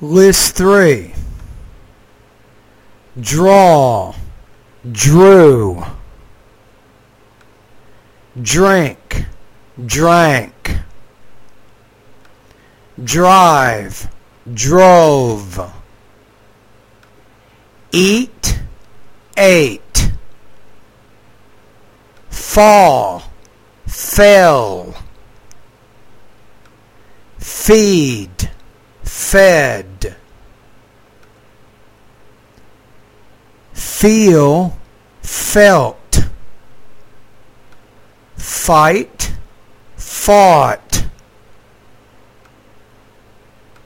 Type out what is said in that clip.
List 3. Draw, drew. Drink, drank. Drive, drove. Eat, ate. Fall, fell. Feed, fed. Feel, felt. Fight, fought.